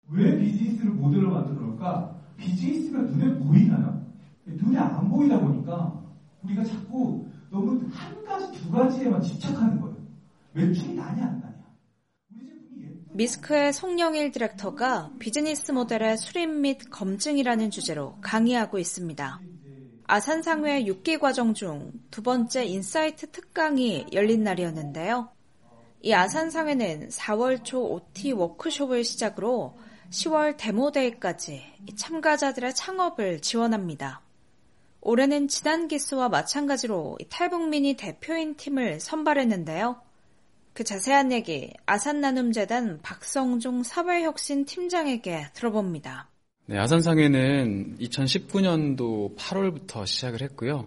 왜 비즈니스를 모델로 만들어 놓을까? 비즈니스가 눈에 보이나요? 눈에 안 보이다 보니까 우리가 자꾸 너무 한 가지, 두 가지에만 집착하는 거예요. 매출이 나냐 안 나냐. 미스크의 송영일 디렉터가 비즈니스 모델의 수립 및 검증이라는 주제로 강의하고 있습니다. 아산상회 6기 과정 중 두 번째 인사이트 특강이 열린 날이었는데요. 이 아산상회는 4월 초 OT 워크숍을 시작으로 10월 데모데이까지 참가자들의 창업을 지원합니다. 올해는 지난 기수와 마찬가지로 탈북민이 대표인 팀을 선발했는데요. 그 자세한 얘기 아산나눔재단 박성중 사회혁신 팀장에게 들어봅니다. 네, 아산상회는 2019년도 8월부터 시작을 했고요.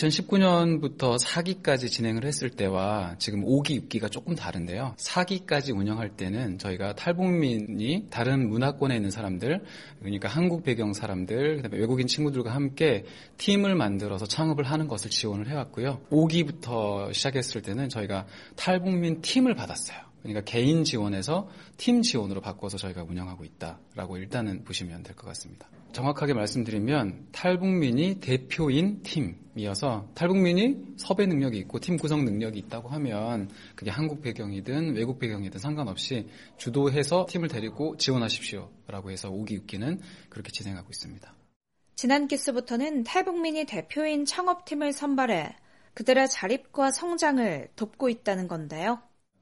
2019년부터 4기까지 진행을 했을 때와 지금 5기, 6기가 조금 다른데요. 4기까지 운영할 때는 저희가 탈북민이 다른 문화권에 있는 사람들, 그러니까 한국 배경 사람들, 그다음에 외국인 친구들과 함께 팀을 만들어서 창업을 하는 것을 지원을 해왔고요. 5기부터 시작했을 때는 저희가 탈북민 팀을 받았어요. 그러니까 개인 지원에서 팀 지원으로 바꿔서 저희가 운영하고 있다라고 일단은 보시면 될 것 같습니다. 정확하게 말씀드리면 탈북민이 대표인 팀이어서 탈북민이 섭외 능력이 있고 팀 구성 능력이 있다고 하면 그게 한국 배경이든 외국 배경이든 상관없이 주도해서 팀을 데리고 지원하십시오라고 해서 5기, 6기는 그렇게 진행하고 있습니다. 지난 기수부터는 탈북민이 대표인 창업팀을 선발해 그들의 자립과 성장을 돕고 있다는 건데요.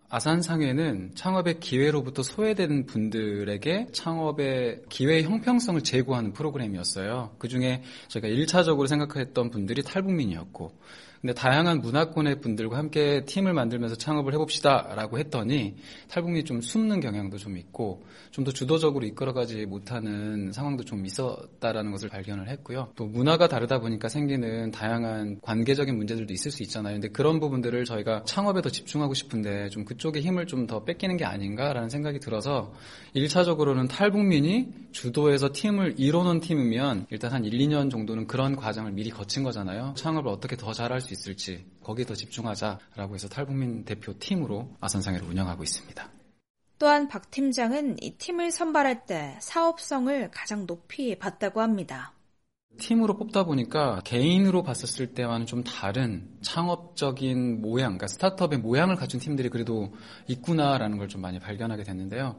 아산상회는 창업의 기회로부터 소외된 분들에게 창업의 기회의 형평성을 제고하는 프로그램이었어요. 그중에 저희가 1차적으로 생각했던 분들이 탈북민이었고, 근데 다양한 문화권의 분들과 함께 팀을 만들면서 창업을 해봅시다 라고 했더니 탈북민이 좀 숨는 경향도 좀 있고 좀 더 주도적으로 이끌어가지 못하는 상황도 좀 있었다라는 것을 발견을 했고요. 또 문화가 다르다 보니까 생기는 다양한 관계적인 문제들도 있을 수 있잖아요. 근데 그런 부분들을 저희가 창업에 더 집중하고 싶은데 좀 그쪽에 힘을 좀 더 뺏기는 게 아닌가라는 생각이 들어서 1차적으로는 탈북민이 주도해서 팀을 이뤄놓은 팀이면 일단 한 1, 2년 정도는 그런 과정을 미리 거친 거잖아요. 창업을 어떻게 더 잘할 수 있을지 거기에 더 집중하자라고 해서 탈북민 대표팀으로 아산상회를 운영하고 있습니다. 또한 박 팀장은 이 팀을 선발할 때 사업성을 가장 높이 봤다고 합니다. 팀으로 뽑다 보니까 개인으로 봤었을 때와는 좀 다른 창업적인 모양, 그러니까 스타트업의 모양을 갖춘 팀들이 그래도 있구나라는 걸 좀 많이 발견하게 됐는데요.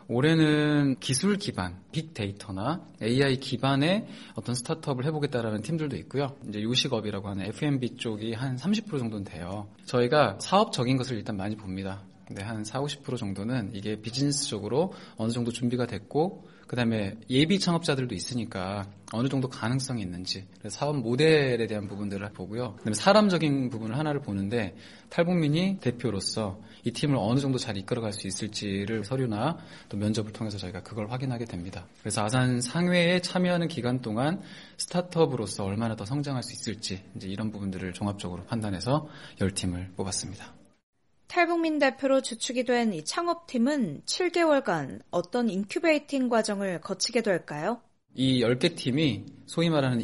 올해는 기술 기반, 빅데이터나 AI 기반의 어떤 스타트업을 해보겠다라는 팀들도 있고요. 이제 요식업이라고 하는 F&B 쪽이 한 30% 정도는 돼요. 저희가 사업적인 것을 일단 많이 봅니다. 근데 한 40~50% 정도는 이게 비즈니스적으로 어느 정도 준비가 됐고 그다음에 예비 창업자들도 있으니까 어느 정도 가능성이 있는지 그래서 사업 모델에 대한 부분들을 보고요. 그다음에 사람적인 부분을 하나를 보는데 탈북민이 대표로서 이 팀을 어느 정도 잘 이끌어갈 수 있을지를 서류나 또 면접을 통해서 저희가 그걸 확인하게 됩니다. 그래서 아산 상회에 참여하는 기간 동안 스타트업으로서 얼마나 더 성장할 수 있을지 이제 이런 부분들을 종합적으로 판단해서 10팀을 뽑았습니다. 탈북민 대표로 주축이 된 이 창업팀은 7개월간 어떤 인큐베이팅 과정을 거치게 될까요? 이 10개 팀이 소위 말하는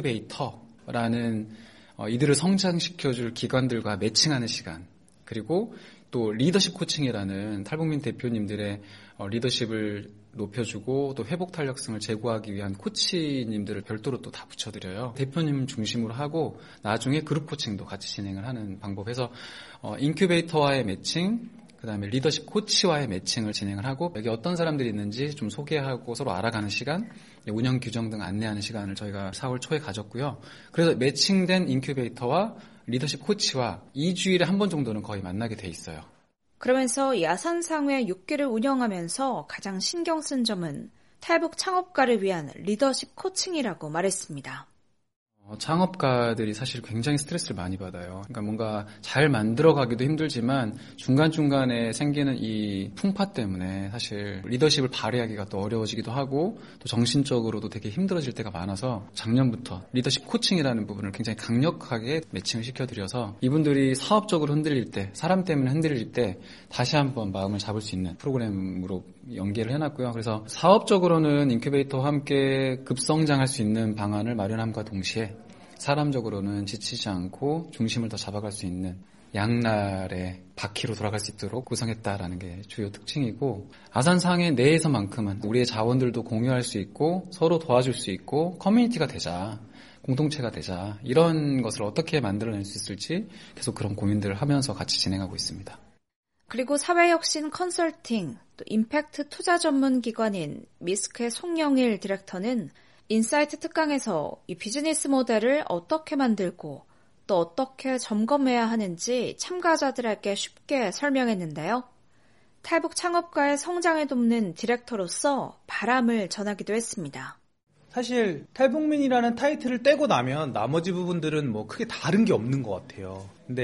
인큐베이터라는 이들을 성장시켜줄 기관들과 매칭하는 시간, 그리고 또 리더십 코칭이라는 탈북민 대표님들의 리더십을 높여주고 또 회복 탄력성을 제고하기 위한 코치님들을 별도로 또 다 붙여드려요. 대표님 중심으로 하고 나중에 그룹 코칭도 같이 진행을 하는 방법에서 인큐베이터와의 매칭, 그다음에 리더십 코치와의 매칭을 진행을 하고 여기 어떤 사람들이 있는지 좀 소개하고 서로 알아가는 시간, 운영 규정 등 안내하는 시간을 저희가 4월 초에 가졌고요. 그래서 매칭된 인큐베이터와 리더십 코치와 2주일에 한 번 정도는 거의 만나게 돼 있어요. 그러면서 이 아산상회 6기를 운영하면서 가장 신경 쓴 점은 탈북 창업가를 위한 리더십 코칭이라고 말했습니다. 창업가들이 사실 굉장히 스트레스를 많이 받아요. 그러니까 뭔가 잘 만들어가기도 힘들지만 중간중간에 생기는 이 풍파 때문에 사실 리더십을 발휘하기가 또 어려워지기도 하고 또 정신적으로도 되게 힘들어질 때가 많아서 작년부터 리더십 코칭이라는 부분을 굉장히 강력하게 매칭을 시켜드려서 이분들이 사업적으로 흔들릴 때, 사람 때문에 흔들릴 때 다시 한번 마음을 잡을 수 있는 프로그램으로 연계를 해놨고요. 그래서 사업적으로는 인큐베이터와 함께 급성장할 수 있는 방안을 마련함과 동시에 사람적으로는 지치지 않고 중심을 더 잡아갈 수 있는 양날의 바퀴로 돌아갈 수 있도록 구성했다라는 게 주요 특징이고, 아산상해 내에서만큼은 우리의 자원들도 공유할 수 있고 서로 도와줄 수 있고 커뮤니티가 되자, 공동체가 되자, 이런 것을 어떻게 만들어낼 수 있을지 계속 그런 고민들을 하면서 같이 진행하고 있습니다. 그리고 사회혁신 컨설팅, 또 임팩트 투자 전문 기관인 미스크의 송영일 디렉터는 인사이트 특강에서 이 비즈니스 모델을 어떻게 만들고 또 어떻게 점검해야 하는지 참가자들에게 쉽게 설명했는데요. 탈북 창업가의 성장을 돕는 디렉터로서 바람을 전하기도 했습니다. 사실 탈북민이라는 타이틀을 떼고 나면 나머지 부분들은 뭐 크게 다른 게 없는 것 같아요.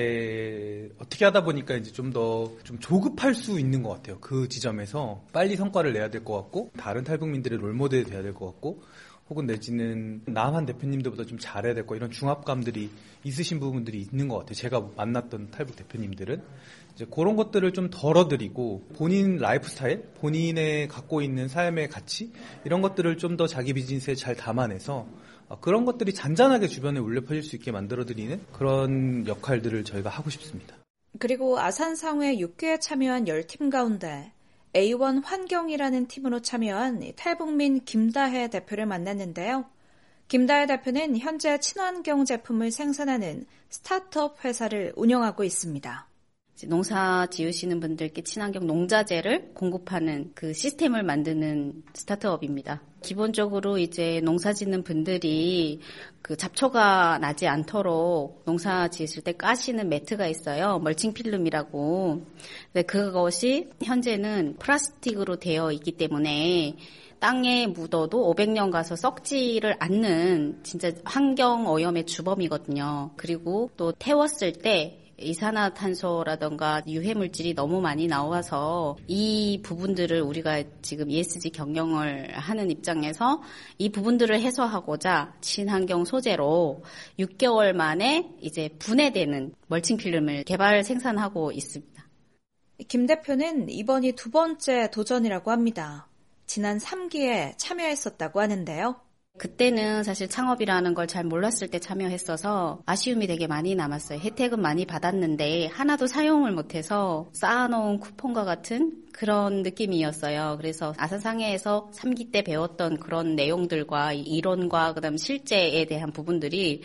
근데 어떻게 하다 보니까 이제 좀 더 좀 조급할 수 있는 것 같아요. 그 지점에서 빨리 성과를 내야 될 것 같고, 다른 탈북민들의 롤모델이 돼야 될 것 같고, 혹은 내지는 남한 대표님들보다 좀 잘해야 될 거, 이런 중압감들이 있으신 부분들이 있는 것 같아요. 제가 만났던 탈북 대표님들은 이제 그런 것들을 좀 덜어드리고, 본인 라이프 스타일, 본인의 갖고 있는 삶의 가치, 이런 것들을 좀 더 자기 비즈니스에 잘 담아내서 그런 것들이 잔잔하게 주변에 울려 퍼질 수 있게 만들어드리는 그런 역할들을 저희가 하고 싶습니다. 그리고 아산상회 6개에 참여한 10팀 가운데 A1 환경이라는 팀으로 참여한 탈북민 김다혜 대표를 만났는데요. 김다혜 대표는 현재 친환경 제품을 생산하는 스타트업 회사를 운영하고 있습니다. 농사 지으시는 분들께 친환경 농자재를 공급하는 그 시스템을 만드는 스타트업입니다. 기본적으로 이제 농사 짓는 분들이 그 잡초가 나지 않도록 농사 지으실 때 까시는 매트가 있어요. 멀칭 필름이라고. 근데 그것이 현재는 플라스틱으로 되어 있기 때문에 땅에 묻어도 500년 가서 썩지를 않는 진짜 환경 오염의 주범이거든요. 그리고 또 태웠을 때 이산화탄소라던가 유해물질이 너무 많이 나와서 이 부분들을 우리가 지금 ESG 경영을 하는 입장에서 이 부분들을 해소하고자 친환경 소재로 6개월 만에 이제 분해되는 멀칭 필름을 개발 생산하고 있습니다. 김 대표는 이번이 2번째 도전이라고 합니다. 지난 3기에 참여했었다고 하는데요. 그때는 사실 창업이라는 걸 잘 몰랐을 때 참여했어서 아쉬움이 되게 많이 남았어요. 혜택은 많이 받았는데 하나도 사용을 못해서 쌓아놓은 쿠폰과 같은 그런 느낌이었어요. 그래서 아산상해에서 3기 때 배웠던 그런 내용들과 이론과 그다음 실제에 대한 부분들이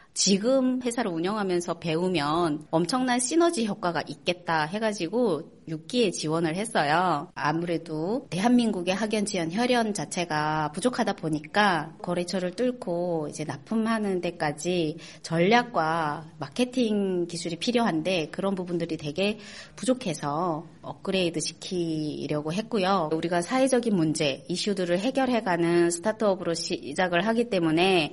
지금 회사를 운영하면서 배우면 엄청난 시너지 효과가 있겠다 해가지고 6기에 지원을 했어요. 아무래도 대한민국의 학연, 지원, 혈연 자체가 부족하다 보니까 거래처를 뚫고 이제 납품하는 데까지 전략과 마케팅 기술이 필요한데 그런 부분들이 되게 부족해서 업그레이드 시키려고 했고요. 우리가 사회적인 문제, 이슈들을 해결해가는 스타트업으로 시작을 하기 때문에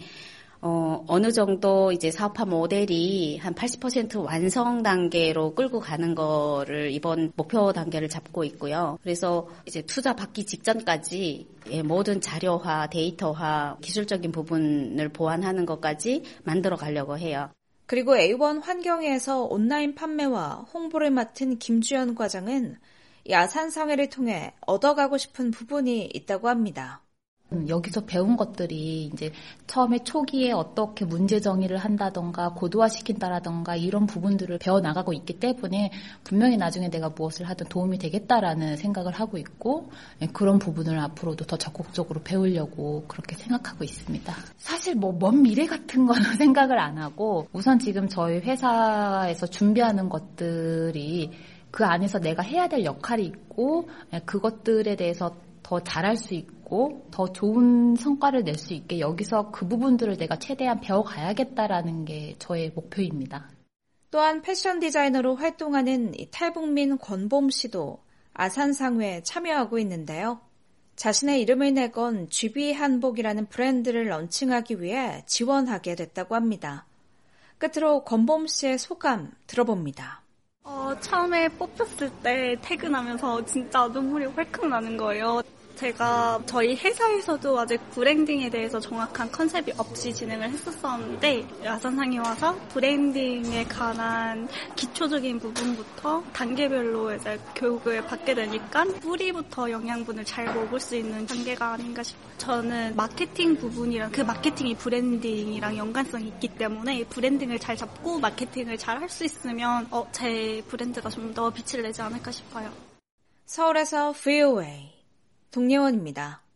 어느 정도 이제 사업화 모델이 한 80% 완성 단계로 끌고 가는 거를 이번 목표 단계를 잡고 있고요. 그래서 이제 투자 받기 직전까지 모든 자료화, 데이터화, 기술적인 부분을 보완하는 것까지 만들어 가려고 해요. 그리고 A1 환경에서 온라인 판매와 홍보를 맡은 김주연 과장은 이 아산상회를 통해 얻어가고 싶은 부분이 있다고 합니다. 여기서 배운 것들이 이제 처음에 초기에 어떻게 문제 정의를 한다던가 고도화시킨다라던가 이런 부분들을 배워나가고 있기 때문에 분명히 나중에 내가 무엇을 하든 도움이 되겠다라는 생각을 하고 있고 그런 부분을 앞으로도 더 적극적으로 배우려고 그렇게 생각하고 있습니다. 사실 먼 미래 같은 거는 생각을 안 하고 우선 지금 저희 회사에서 준비하는 것들이 그 안에서 내가 해야 될 역할이 있고 그것들에 대해서 더 잘할 수 있고 더 좋은 성과를 낼 수 있게 여기서 그 부분들을 내가 최대한 배워가야겠다라는 게 저의 목표입니다. 또한 패션 디자이너로 활동하는 탈북민 권봄 씨도 아산상회에 참여하고 있는데요. 자신의 이름을 내건 GB 한복이라는 브랜드를 런칭하기 위해 지원하게 됐다고 합니다. 끝으로 권봄 씨의 소감 들어봅니다. 처음에 뽑혔을 때 퇴근하면서 진짜 눈물이 헐컥 나는 거예요. 제가 저희 회사에서도 아직 브랜딩에 대해서 정확한 컨셉이 없이 진행을 했었었는데 야선상이 와서 브랜딩에 관한 기초적인 부분부터 단계별로 이제 교육을 받게 되니까 뿌리부터 영양분을 잘 먹을 수 있는 단계가 아닌가 싶어요. 저는 마케팅 부분이랑 그 마케팅이 브랜딩이랑 연관성이 있기 때문에 브랜딩을 잘 잡고 마케팅을 잘 할 수 있으면 제 브랜드가 좀 더 빛을 내지 않을까 싶어요. 서울에서 VOA 동예원입니다.